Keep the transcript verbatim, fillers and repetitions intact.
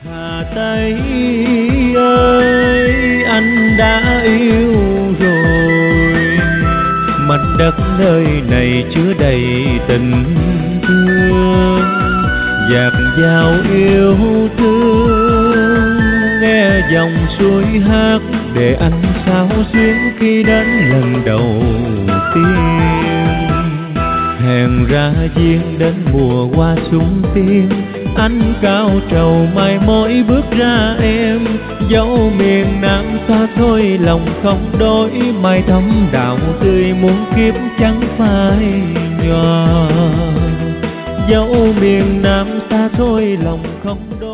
Hà Tây ơi, anh đã yêu rồi, mảnh đất nơi này chứa đầy tình thương, dạt dào yêu thương, nghe dòng suối hát để anh sao xuyến khi đến lần đầu tiên. Hẹn ra duyên đến mùa hoa súng tiên, anh cao trầu mai mối bước ra em, dẫu miền Nam xa xôi lòng không đổi, mai thắm đào tươi muôn kiếp chẳng phai nhòa. Dẫu miền Nam xa xôi lòng không đổi.